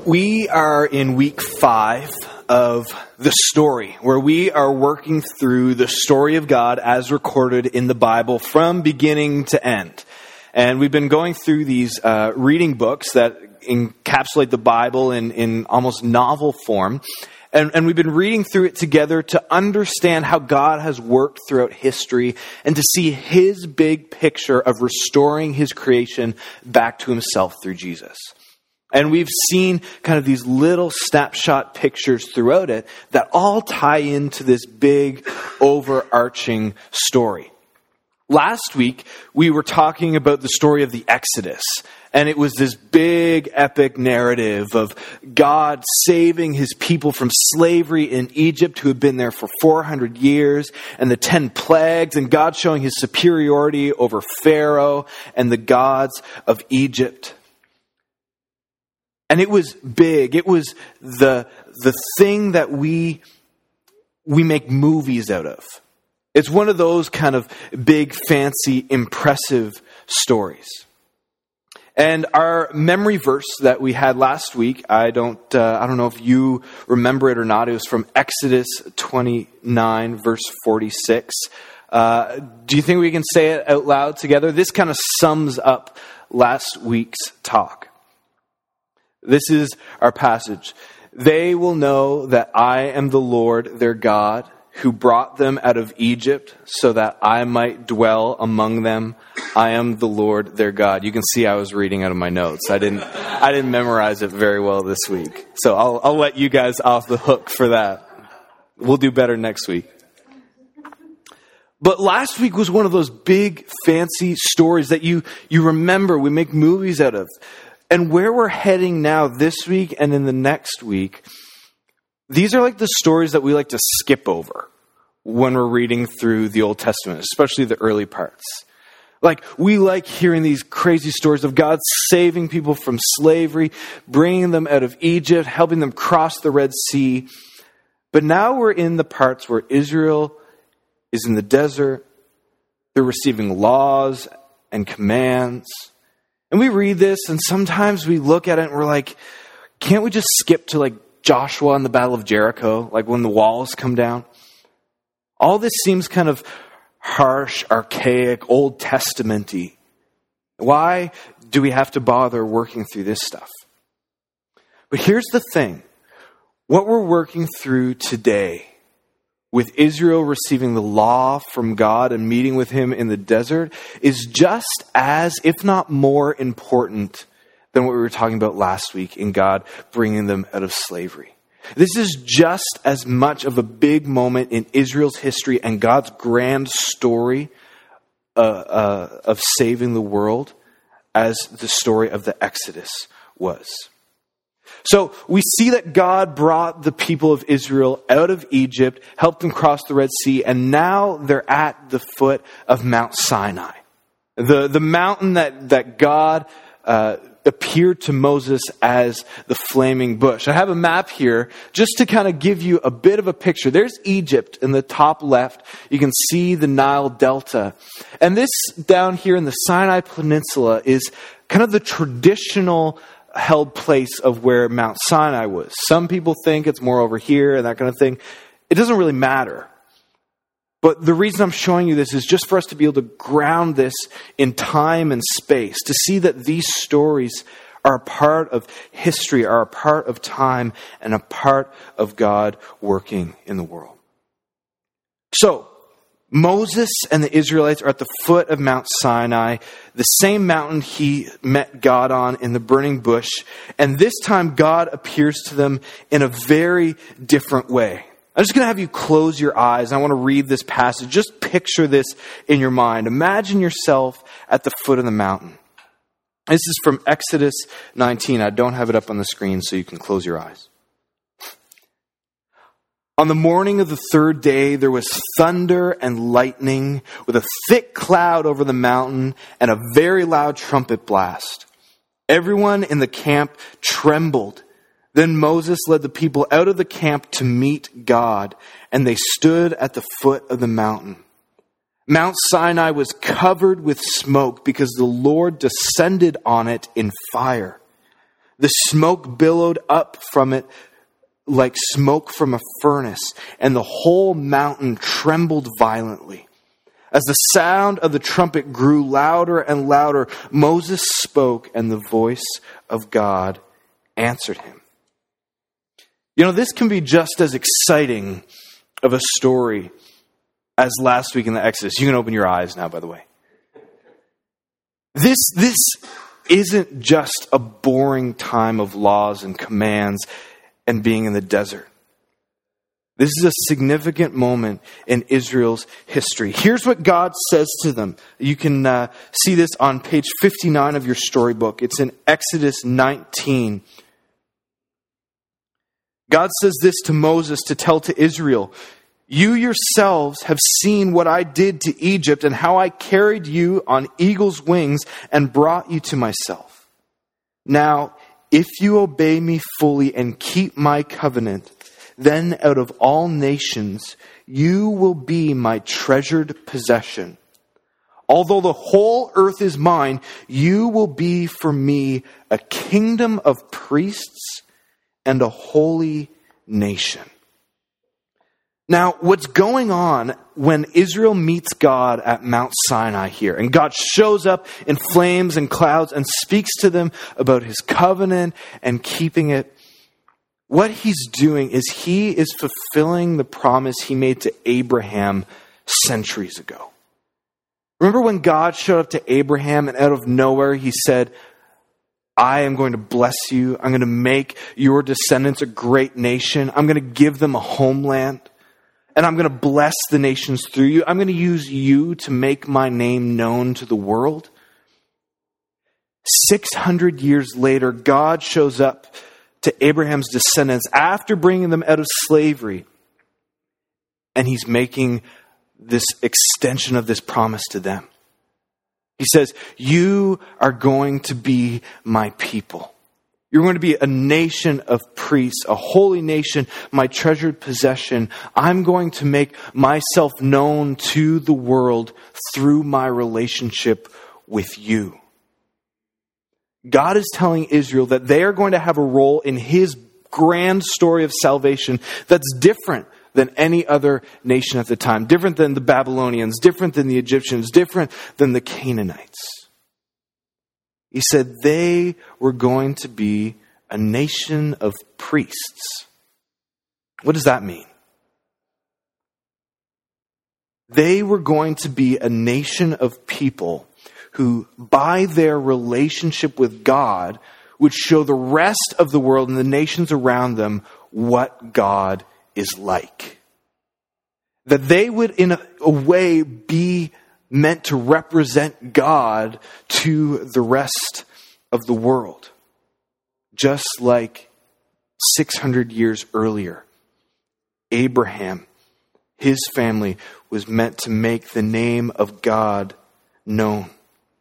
We are in week 5 of the story, where we are working through the story of God as recorded in the Bible from beginning to end. And we've been going through these reading books that encapsulate the Bible in almost novel form. And we've been reading through it together to understand how God has worked throughout history and to see his big picture of restoring his creation back to himself through Jesus. And we've seen kind of these little snapshot pictures throughout it that all tie into this big overarching story. Last week, we were talking about the story of the Exodus. And it was this big epic narrative of God saving his people from slavery in Egypt, who had been there for 400 years, and the 10 plagues, and God showing his superiority over Pharaoh and the gods of Egypt. And it was big. It was the thing that we make movies out of. It's one of those kind of big, fancy, impressive stories. And our memory verse that we had last week, I don't know if you remember it or not. It was from Exodus 29, verse 46. Do you think we can say it out loud together? This kind of sums up last week's talk. This is our passage. They will know that I am the Lord their God, who brought them out of Egypt so that I might dwell among them. I am the Lord their God. You can see I was reading out of my notes. I didn't memorize it very well this week. So I'll let you guys off the hook for that. We'll do better next week. But last week was one of those big fancy stories that you remember, we make movies out of. And where we're heading now this week and in the next week, these are like the stories that we like to skip over when we're reading through the Old Testament, especially the early parts. Like, we like hearing these crazy stories of God saving people from slavery, bringing them out of Egypt, helping them cross the Red Sea. But now we're in the parts where Israel is in the desert. They're receiving laws and commands. And we read this, and sometimes we look at it and we're like, can't we just skip to like Joshua and the Battle of Jericho, like when the walls come down? All this seems kind of harsh, archaic, Old Testament-y. Why do we have to bother working through this stuff? But here's the thing. What we're working through today, with Israel receiving the law from God and meeting with him in the desert, is just as, if not more important than what we were talking about last week in God bringing them out of slavery. This is just as much of a big moment in Israel's history and God's grand story of saving the world as the story of the Exodus was. So we see that God brought the people of Israel out of Egypt, helped them cross the Red Sea, and now they're at the foot of Mount Sinai. The mountain that God appeared to Moses as the flaming bush. I have a map here just to kind of give you a bit of a picture. There's Egypt in the top left. You can see the Nile Delta. And this down here in the Sinai Peninsula is kind of the traditional held place of where Mount Sinai was. Some people think it's more over here and that kind of thing. It doesn't really matter. But the reason I'm showing you this is just for us to be able to ground this in time and space, to see that these stories are a part of history, are a part of time, and a part of God working in the world. So, Moses and the Israelites are at the foot of Mount Sinai, the same mountain he met God on in the burning bush. And this time God appears to them in a very different way. I'm just going to have you close your eyes. I want to read this passage. Just picture this in your mind. Imagine yourself at the foot of the mountain. This is from Exodus 19. I don't have it up on the screen, so you can close your eyes. On the morning of the third day, there was thunder and lightning with a thick cloud over the mountain and a very loud trumpet blast. Everyone in the camp trembled. Then Moses led the people out of the camp to meet God, and they stood at the foot of the mountain. Mount Sinai was covered with smoke because the Lord descended on it in fire. The smoke billowed up from it like smoke from a furnace, and the whole mountain trembled violently. As the sound of the trumpet grew louder and louder, Moses spoke, and the voice of God answered him. You know, this can be just as exciting of a story as last week in the Exodus. You can open your eyes now, by the way. This isn't just a boring time of laws and commands and being in the desert. This is a significant moment in Israel's history. Here's what God says to them. You can see this on page 59 of your storybook. It's in Exodus 19. God says this to Moses to tell to Israel, "You yourselves have seen what I did to Egypt and how I carried you on eagle's wings and brought you to myself. Now, if you obey me fully and keep my covenant, then out of all nations you will be my treasured possession. Although the whole earth is mine, you will be for me a kingdom of priests and a holy nation." Now, what's going on when Israel meets God at Mount Sinai here, and God shows up in flames and clouds and speaks to them about his covenant and keeping it, what he's doing is he is fulfilling the promise he made to Abraham centuries ago. Remember when God showed up to Abraham and out of nowhere he said, "I am going to bless you. I'm going to make your descendants a great nation. I'm going to give them a homeland. And I'm going to bless the nations through you. I'm going to use you to make my name known to the world." 600 years later, God shows up to Abraham's descendants after bringing them out of slavery. And he's making this extension of this promise to them. He says, "You are going to be my people. You're going to be a nation of priests, a holy nation, my treasured possession. I'm going to make myself known to the world through my relationship with you." God is telling Israel that they are going to have a role in his grand story of salvation that's different than any other nation at the time, different than the Babylonians, different than the Egyptians, different than the Canaanites. He said they were going to be a nation of priests. What does that mean? They were going to be a nation of people who, by their relationship with God, would show the rest of the world and the nations around them what God is like. That they would, in a way, be meant to represent God to the rest of the world. Just like 600 years earlier, Abraham, his family, was meant to make the name of God known.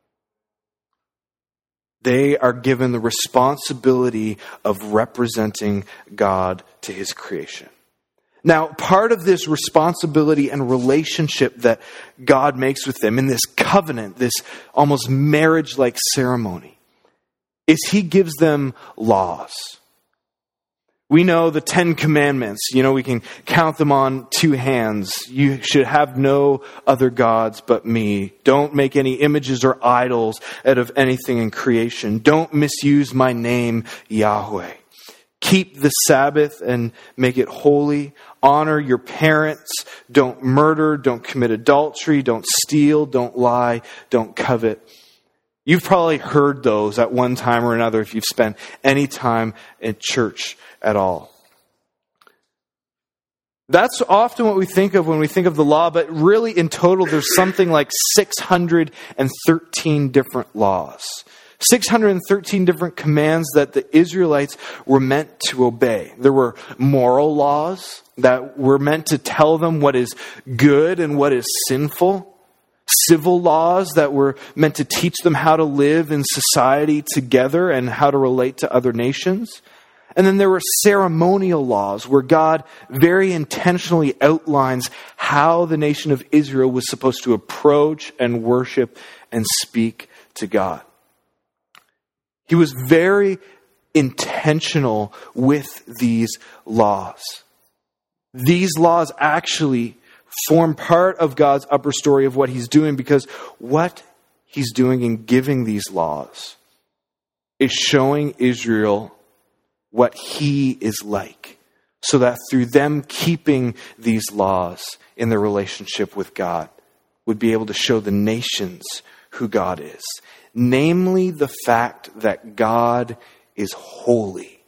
They are given the responsibility of representing God to his creation. Now, part of this responsibility and relationship that God makes with them in this covenant, this almost marriage-like ceremony, is he gives them laws. We know the 10 Commandments. You know, we can count them on 2 hands. You should have no other gods but me. Don't make any images or idols out of anything in creation. Don't misuse my name, Yahweh. Keep the Sabbath and make it holy. Honor your parents. Don't murder. Don't commit adultery. Don't steal. Don't lie. Don't covet. You've probably heard those at one time or another if you've spent any time in church at all. That's often what we think of when we think of the law, but really in total there's something like 613 different laws. 613 different commands that the Israelites were meant to obey. There were moral laws that were meant to tell them what is good and what is sinful. Civil laws that were meant to teach them how to live in society together and how to relate to other nations. And then there were ceremonial laws where God very intentionally outlines how the nation of Israel was supposed to approach and worship and speak to God. He was very intentional with these laws. These laws actually form part of God's upper story of what he's doing, because what he's doing in giving these laws is showing Israel what he is like, so that through them keeping these laws in their relationship with God would be able to show the nations who God is. Namely, the fact that God is holy.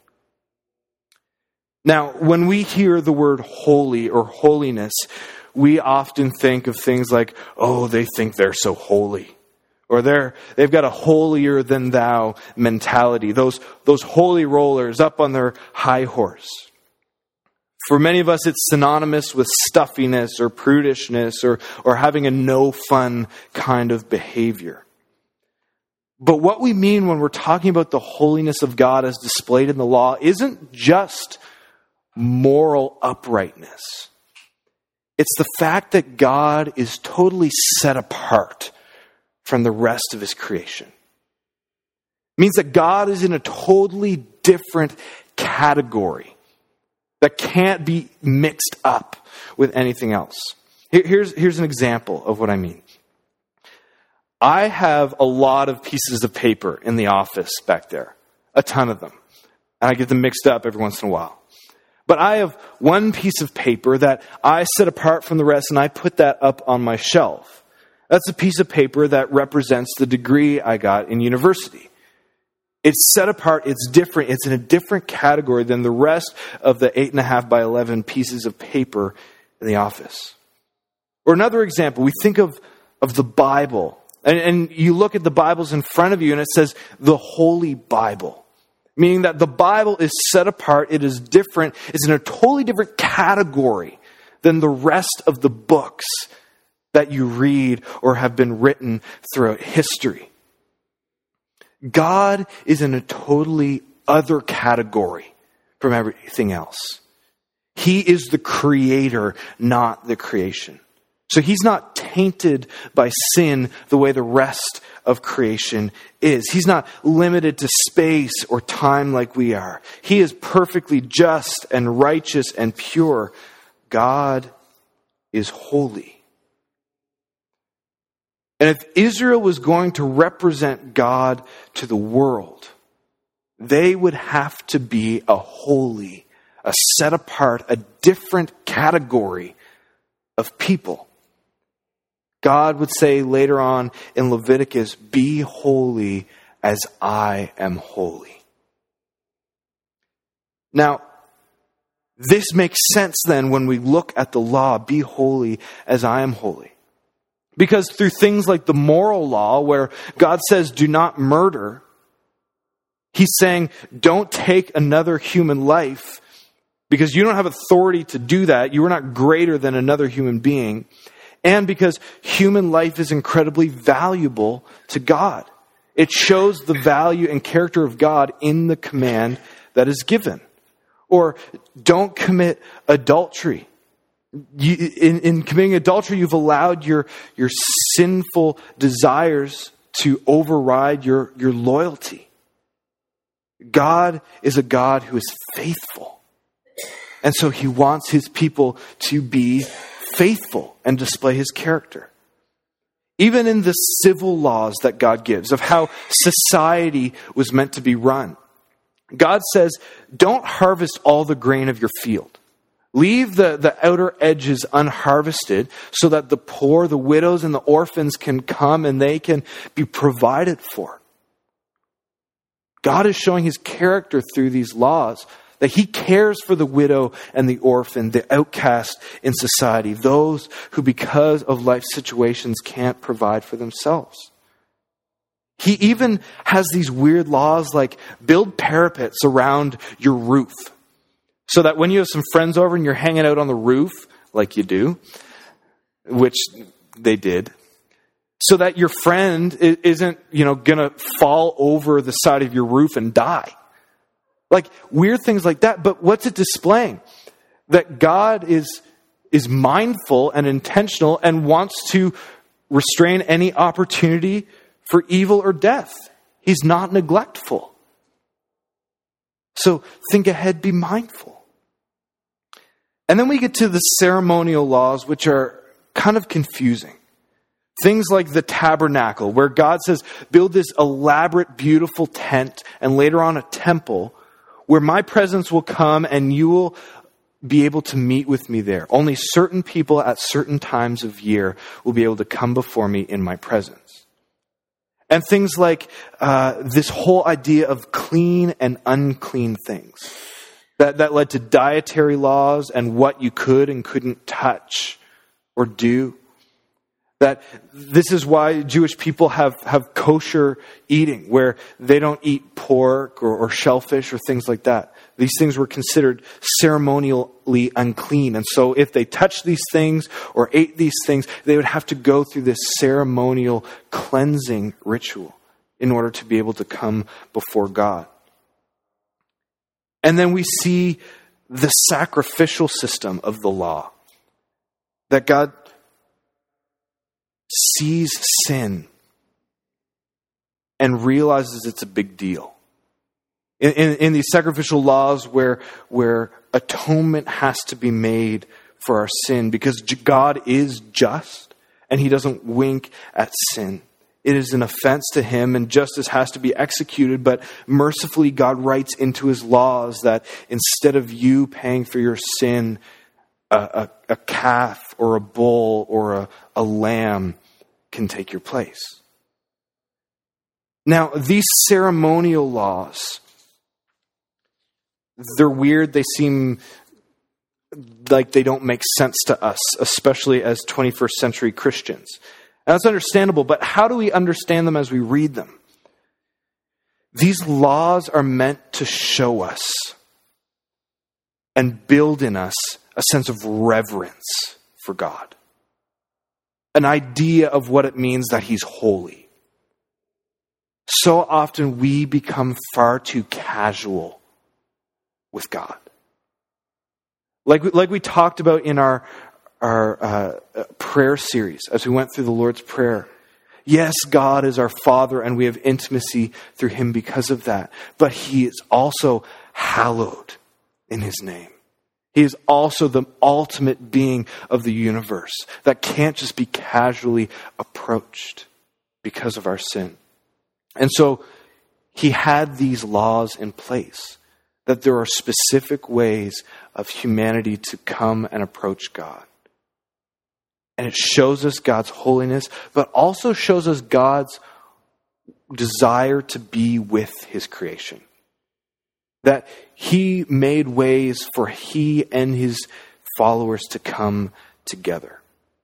Now, when we hear the word holy or holiness, we often think of things like, oh, they think they're so holy. Or they've got a holier than thou mentality. Those holy rollers up on their high horse. For many of us, it's synonymous with stuffiness or prudishness or having a no fun kind of behavior. But what we mean when we're talking about the holiness of God as displayed in the law isn't just moral uprightness. It's the fact that God is totally set apart from the rest of his creation. It means that God is in a totally different category that can't be mixed up with anything else. Here's an example of what I mean. I have a lot of pieces of paper in the office back there, a ton of them, and I get them mixed up every once in a while. But I have one piece of paper that I set apart from the rest, and I put that up on my shelf. That's a piece of paper that represents the degree I got in university. It's set apart, it's different, it's in a different category than the rest of the 8.5 by 11 pieces of paper in the office. Or another example, we think of the Bible. And you look at the Bibles in front of you and it says the Holy Bible. Meaning that the Bible is set apart, it is different, it's in a totally different category than the rest of the books that you read or have been written throughout history. God is in a totally other category from everything else. He is the creator, not the creation. So he's not tainted by sin the way the rest of creation is. He's not limited to space or time like we are. He is perfectly just and righteous and pure. God is holy. And if Israel was going to represent God to the world, they would have to be a holy, a set apart, a different category of people. God would say later on in Leviticus, "Be holy as I am holy." Now, this makes sense then when we look at the law, "Be holy as I am holy." Because through things like the moral law, where God says, "Do not murder," he's saying, don't take another human life because you don't have authority to do that. You are not greater than another human being. And because human life is incredibly valuable to God. It shows the value and character of God in the command that is given. Or don't commit adultery. In committing adultery, you've allowed your sinful desires to override your loyalty. God is a God who is faithful. And so he wants his people to be faithful and display his character. Even in the civil laws that God gives of how society was meant to be run, God says, don't harvest all the grain of your field. Leave the outer edges unharvested so that the poor, the widows, and the orphans can come and they can be provided for. God is showing his character through these laws, that he cares for the widow and the orphan, the outcast in society, those who because of life situations can't provide for themselves. He even has these weird laws like build parapets around your roof so that when you have some friends over and you're hanging out on the roof, like you do, which they did, so that your friend isn't, gonna fall over the side of your roof and die. Like weird things like that. But what's it displaying? That God is mindful and intentional and wants to restrain any opportunity for evil or death. He's not neglectful. So think ahead, be mindful. And then we get to the ceremonial laws, which are kind of confusing. Things like the tabernacle, where God says, build this elaborate, beautiful tent, and later on a temple, where my presence will come and you will be able to meet with me there. Only certain people at certain times of year will be able to come before me in my presence. And things like this whole idea of clean and unclean things. That led to dietary laws and what you could and couldn't touch or do. That this is why Jewish people have kosher eating, where they don't eat pork or shellfish or things like that. These things were considered ceremonially unclean. And so if they touched these things or ate these things, they would have to go through this ceremonial cleansing ritual in order to be able to come before God. And then we see the sacrificial system of the law. That God sees sin and realizes it's a big deal. In these sacrificial laws where atonement has to be made for our sin, because God is just and he doesn't wink at sin. It is an offense to him and justice has to be executed, but mercifully God writes into his laws that instead of you paying for your sin, a calf or a bull or a lamb can take your place. Now, these ceremonial laws, they're weird. They seem like they don't make sense to us, especially as 21st century Christians. And that's understandable, but how do we understand them as we read them? These laws are meant to show us and build in us a sense of reverence for God. An idea of what it means that he's holy. So often we become far too casual with God. Like we talked about in our prayer series as we went through the Lord's Prayer. Yes, God is our Father and we have intimacy through him because of that. But he is also hallowed in his name. He is also the ultimate being of the universe that can't just be casually approached because of our sin. And so he had these laws in place, that there are specific ways of humanity to come and approach God. And it shows us God's holiness, but also shows us God's desire to be with his creation. That he made ways for he and his followers to come together.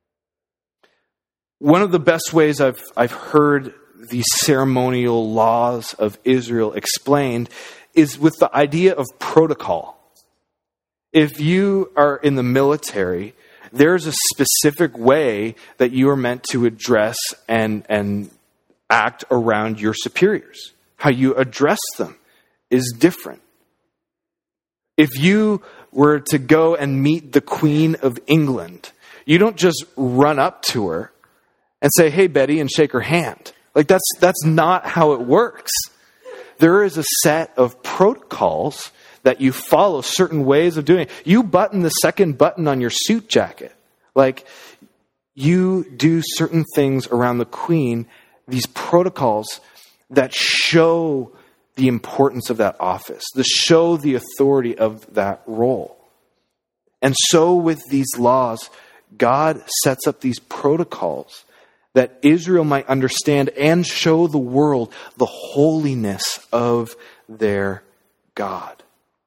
One of the best ways I've heard these ceremonial laws of Israel explained is with the idea of protocol. If you are in the military, there's a specific way that you are meant to address and act around your superiors. How you address them is different. If you were to go and meet the Queen of England, you don't just run up to her and say, "Hey, Betty," and shake her hand. Like that's not how it works. There is a set of protocols that you follow, certain ways of doing it. You button the second button on your suit jacket. Like, you do certain things around the Queen, these protocols that show the importance of that office, that show the authority of that role. And so with these laws, God sets up these protocols that Israel might understand and show the world the holiness of their God.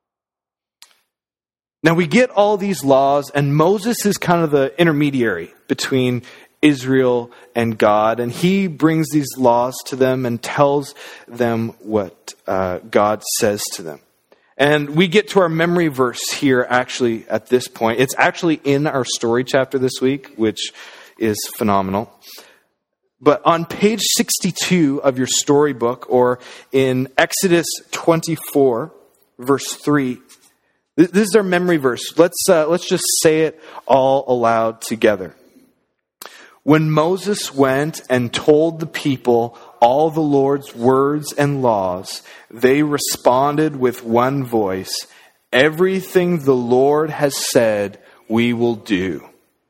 Now we get all these laws, and Moses is kind of the intermediary between Israel and God, and he brings these laws to them and tells them what God says to them. And we get to our memory verse here actually at this point. It's actually in our story chapter this week, which is phenomenal. But on page 62 of your storybook, or in Exodus 24, verse 3, this is our memory verse. Let's just say it all aloud together. When Moses went and told the people all the Lord's words and laws, they responded with one voice, "Everything the Lord has said, we will do."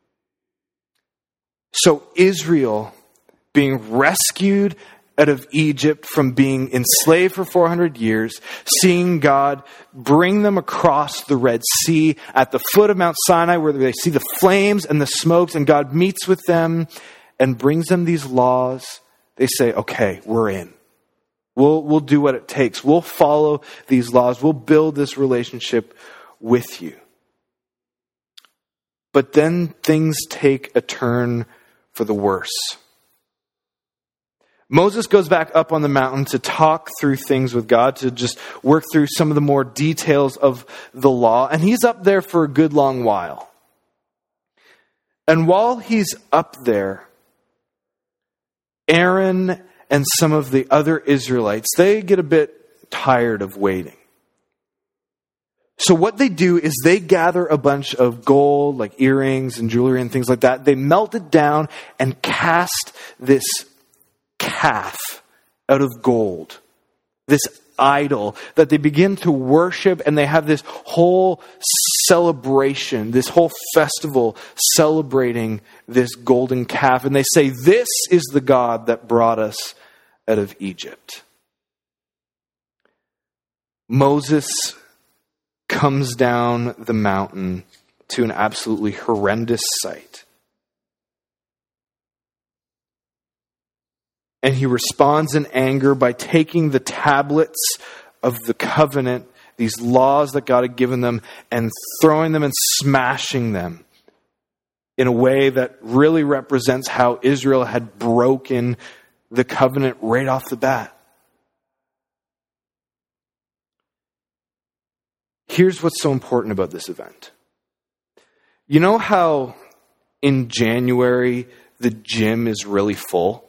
So Israel, being rescued out of Egypt from being enslaved for 400 years, seeing God bring them across the Red Sea at the foot of Mount Sinai where they see the flames and the smokes, and God meets with them and brings them these laws. They say, okay, we're in. We'll do what it takes. We'll follow these laws. We'll build this relationship with you. But then things take a turn for the worse. Moses goes back up on the mountain to talk through things with God, to just work through some of the more details of the law. And he's up there for a good long while. And while he's up there, Aaron and some of the other Israelites, they get a bit tired of waiting. So what they do is they gather a bunch of gold, like earrings and jewelry and things like that. They melt it down and cast this calf out of gold, this idol that they begin to worship, and they have this whole celebration, this whole festival celebrating this golden calf. And they say, this is the God that brought us out of Egypt. Moses comes down the mountain to an absolutely horrendous sight. And he responds in anger by taking the tablets of the covenant, these laws that God had given them, and throwing them and smashing them in a way that really represents how Israel had broken the covenant right off the bat. Here's what's so important about this event. You know how in January the gym is really full?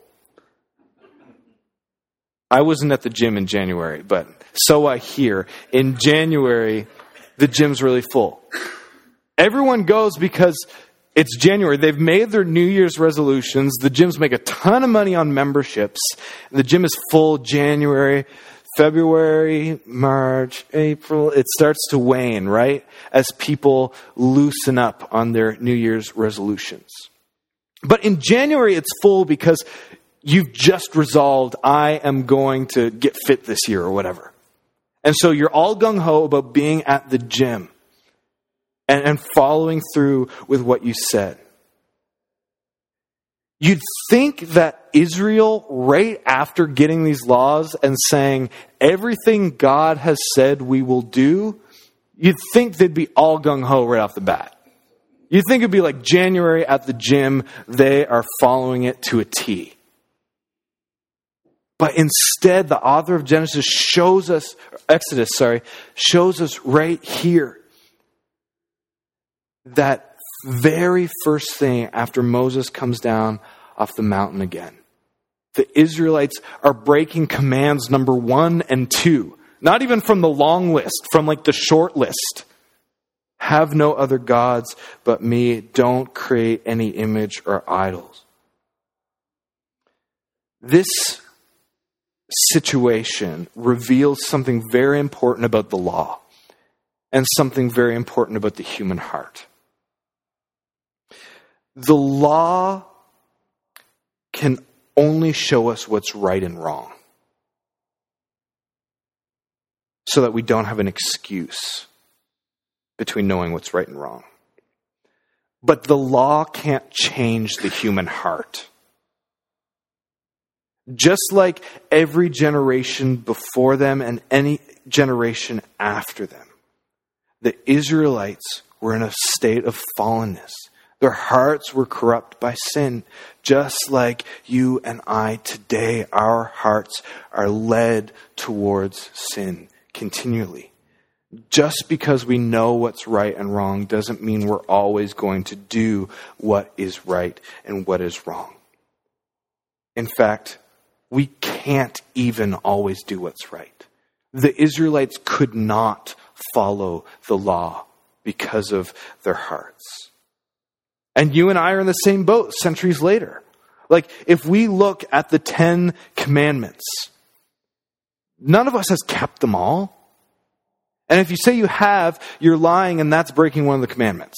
I wasn't at the gym in January, but so I hear. In January, the gym's really full. Everyone goes because it's January. They've made their New Year's resolutions. The gyms make a ton of money on memberships. The gym is full January, February, March, April. It starts to wane, right? As people loosen up on their New Year's resolutions. But in January, it's full because you've just resolved, I am going to get fit this year or whatever. And so you're all gung-ho about being at the gym and following through with what you said. You'd think that Israel, right after getting these laws and saying, everything God has said we will do, you'd think they'd be all gung-ho right off the bat. You'd think it'd be like January at the gym, they are following it to a T. But instead, the author of Exodus shows us right here that very first thing after Moses comes down off the mountain again. The Israelites are breaking commands number 1 and 2. Not even from the long list, from like the short list. Have no other gods but me. Don't create any image or idols. This situation reveals something very important about the law and something very important about the human heart. The law can only show us what's right and wrong so that we don't have an excuse between knowing what's right and wrong. But the law can't change the human heart. Just like every generation before them and any generation after them, the Israelites were in a state of fallenness. Their hearts were corrupt by sin. Just like you and I today, our hearts are led towards sin continually. Just because we know what's right and wrong doesn't mean we're always going to do what is right and what is wrong. In fact, we can't even always do what's right. The Israelites could not follow the law because of their hearts. And you and I are in the same boat centuries later. Like, if we look at the 10 commandments, none of us has kept them all. And if you say you have, you're lying, and that's breaking one of the commandments.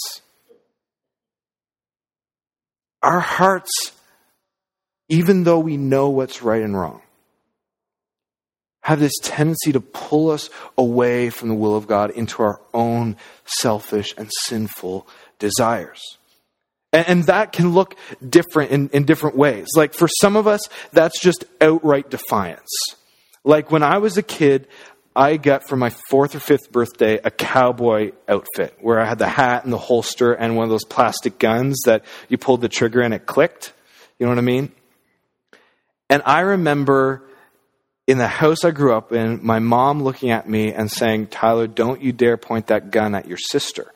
Our hearts, even though we know what's right and wrong, have this tendency to pull us away from the will of God into our own selfish and sinful desires. And that can look different in different ways. Like, for some of us, that's just outright defiance. Like, when I was a kid, I got for my 4th or 5th birthday a cowboy outfit where I had the hat and the holster and one of those plastic guns that you pulled the trigger and it clicked. You know what I mean? And I remember in the house I grew up in, my mom looking at me and saying, "Tyler, don't you dare point that gun at your sister."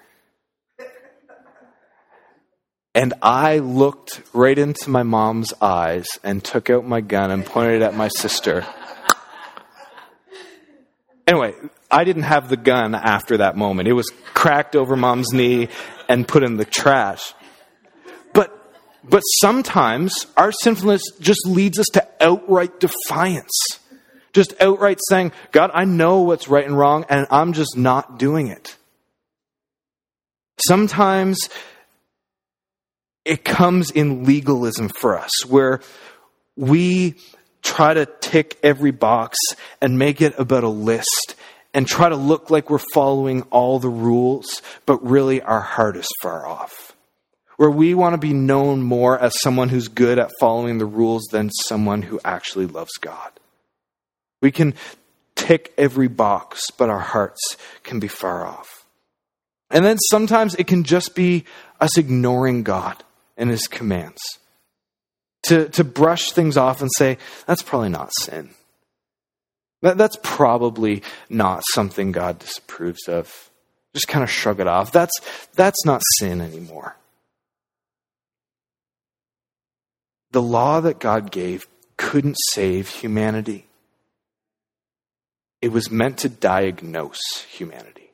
And I looked right into my mom's eyes and took out my gun and pointed it at my sister. Anyway, I didn't have the gun after that moment. It was cracked over mom's knee and put in the trash. But sometimes our sinfulness just leads us to outright defiance. Just outright saying, "God, I know what's right and wrong, and I'm just not doing it." Sometimes it comes in legalism for us, where we try to tick every box and make it about a list and try to look like we're following all the rules, but really our heart is far off. Where we want to be known more as someone who's good at following the rules than someone who actually loves God. We can tick every box, but our hearts can be far off. And then sometimes it can just be us ignoring God and His commands. To brush things off and say, "That's probably not sin. That's probably not something God disapproves of." Just kind of shrug it off. That's not sin anymore. The law that God gave couldn't save humanity. It was meant to diagnose humanity.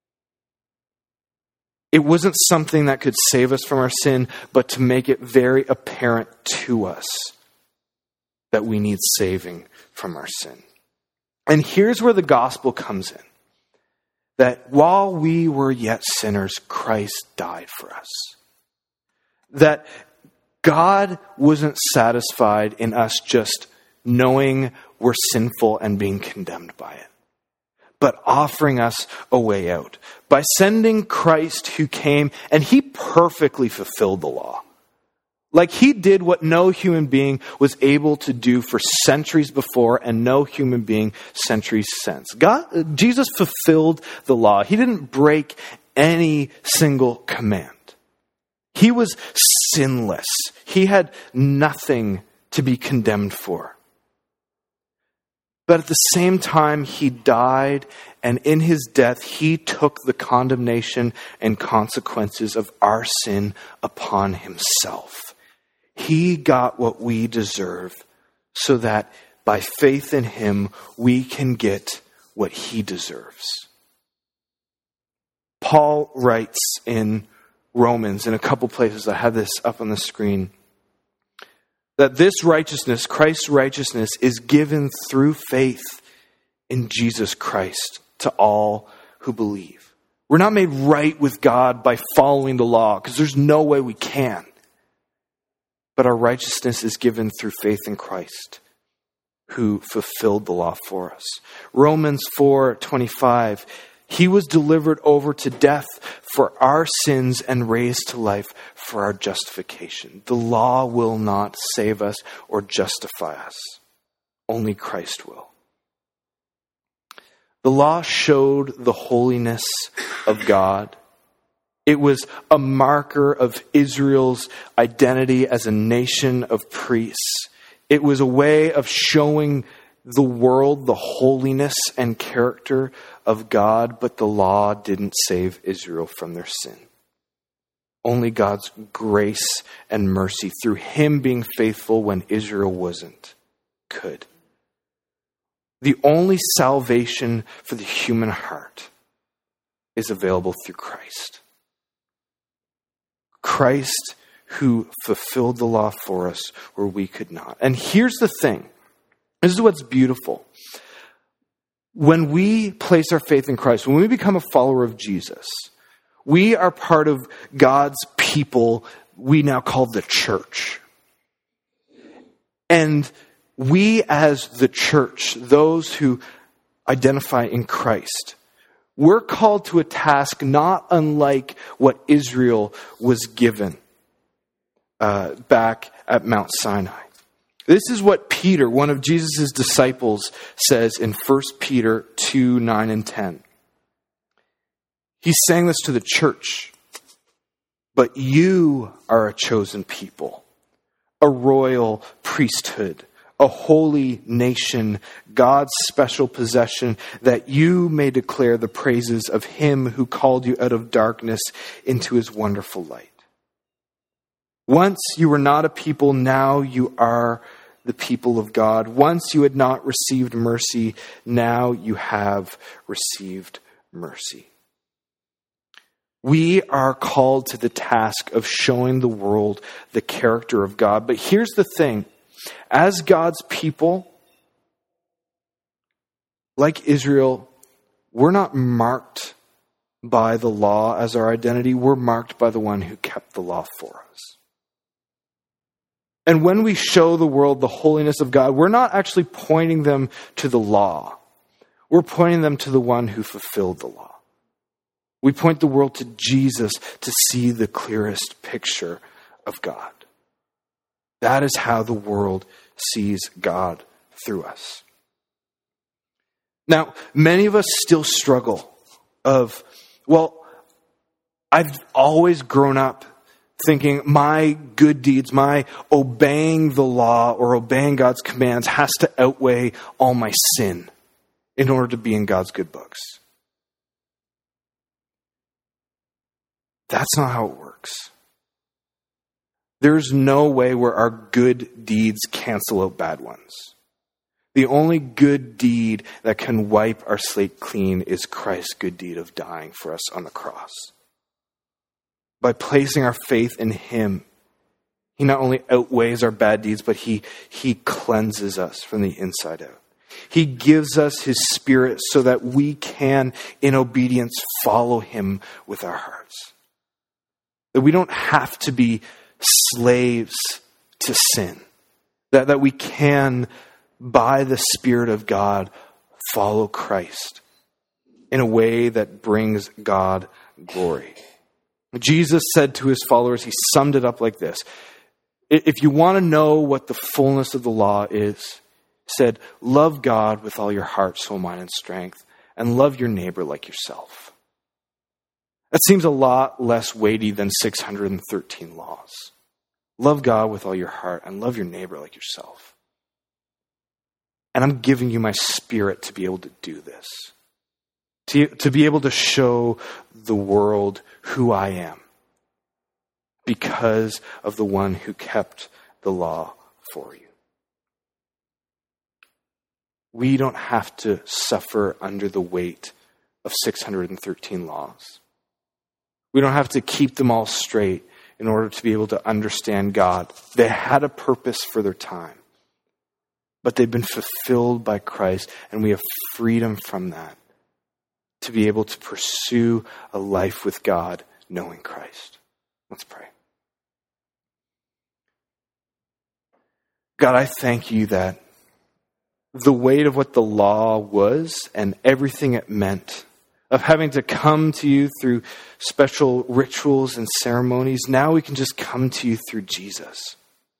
It wasn't something that could save us from our sin, but to make it very apparent to us that we need saving from our sin. And here's where the gospel comes in. That while we were yet sinners, Christ died for us. That God wasn't satisfied in us just knowing we're sinful and being condemned by it, but offering us a way out by sending Christ, who came and He perfectly fulfilled the law. Like, He did what no human being was able to do for centuries before and no human being centuries since. Jesus fulfilled the law. He didn't break any single command. He was sinless. He had nothing to be condemned for. But at the same time, He died, and in His death, He took the condemnation and consequences of our sin upon Himself. He got what we deserve, so that by faith in Him, we can get what He deserves. Paul writes in Romans, in a couple places, I have this up on the screen, that this righteousness, Christ's righteousness, is given through faith in Jesus Christ to all who believe. We're not made right with God by following the law, because there's no way we can. But our righteousness is given through faith in Christ, who fulfilled the law for us. Romans 4:25, He was delivered over to death for our sins and raised to life for our justification. The law will not save us or justify us. Only Christ will. The law showed the holiness of God. It was a marker of Israel's identity as a nation of priests. It was a way of showing the world the holiness and character of God, but the law didn't save Israel from their sin. Only God's grace and mercy, through Him being faithful when Israel wasn't, could. The only salvation for the human heart is available through Christ. Christ who fulfilled the law for us where we could not. And here's the thing. This is what's beautiful. When we place our faith in Christ, when we become a follower of Jesus, we are part of God's people we now call the church. And we as the church, those who identify in Christ, we're called to a task not unlike what Israel was given back at Mount Sinai. This is what Peter, one of Jesus' disciples, says in 1 Peter 2, 9 and 10. He's saying this to the church. But you are a chosen people, a royal priesthood, a holy nation, God's special possession, that you may declare the praises of him who called you out of darkness into his wonderful light. Once you were not a people, now you are the people of God. Once you had not received mercy, now you have received mercy. We are called to the task of showing the world the character of God. But here's the thing. As God's people, like Israel, we're not marked by the law as our identity. We're marked by the one who kept the law for us. And when we show the world the holiness of God, we're not actually pointing them to the law. We're pointing them to the one who fulfilled the law. We point the world to Jesus to see the clearest picture of God. That is how the world sees God through us. Now, many of us still struggle of, I've always grown up thinking my good deeds, my obeying the law or obeying God's commands has to outweigh all my sin in order to be in God's good books. That's not how it works. There's no way where our good deeds cancel out bad ones. The only good deed that can wipe our slate clean is Christ's good deed of dying for us on the cross. By placing our faith in him, he not only outweighs our bad deeds, but he cleanses us from the inside out. He gives us his Spirit so that we can, in obedience, follow him with our hearts. That we don't have to be slaves to sin. That we can, by the Spirit of God, follow Christ in a way that brings God glory. Jesus said to his followers, he summed it up like this. If you want to know what the fullness of the law is, he said, love God with all your heart, soul, mind, and strength, and love your neighbor like yourself. That seems a lot less weighty than 613 laws. Love God with all your heart and love your neighbor like yourself. And I'm giving you my Spirit to be able to do this. To be able to show the world who I am because of the one who kept the law for you. We don't have to suffer under the weight of 613 laws. We don't have to keep them all straight in order to be able to understand God. They had a purpose for their time, but they've been fulfilled by Christ, and we have freedom from that to be able to pursue a life with God, knowing Christ. Let's pray. God, I thank you that the weight of what the law was and everything it meant, of having to come to you through special rituals and ceremonies, now we can just come to you through Jesus.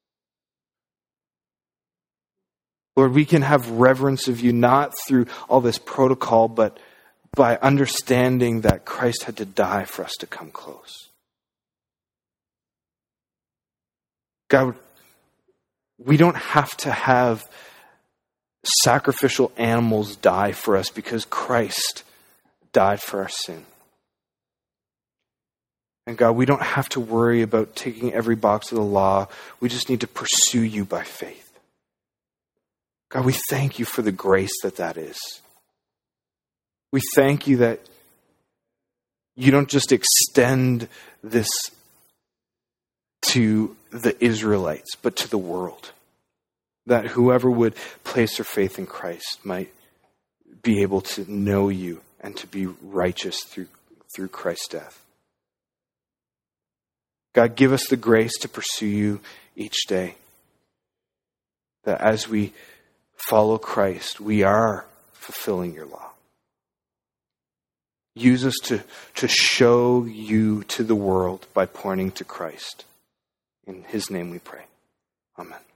Lord, we can have reverence of you, not through all this protocol, but by understanding that Christ had to die for us to come close. God, we don't have to have sacrificial animals die for us because Christ died for our sin. And God, we don't have to worry about ticking every box of the law. We just need to pursue you by faith. God, we thank you for the grace that is. We thank you that you don't just extend this to the Israelites, but to the world. That whoever would place their faith in Christ might be able to know you and to be righteous through Christ's death. God, give us the grace to pursue you each day. That as we follow Christ, we are fulfilling your law. Use us to show you to the world by pointing to Christ. In his name we pray. Amen.